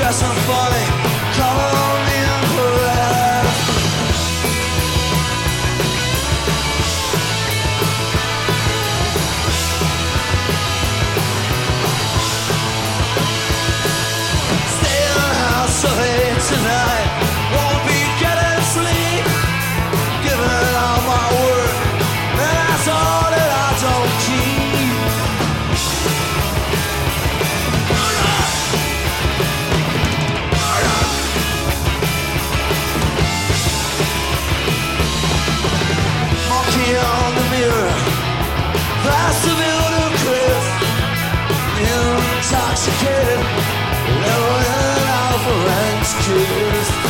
dressing funny, calling me incorrect. Stay in the house so late tonight, won't be getting sleep. Giving it all my work, and that's all that I don't keep. Monkey on the mirror, fast to build a cliff. Intoxicated, leveling out for Frank's kiss.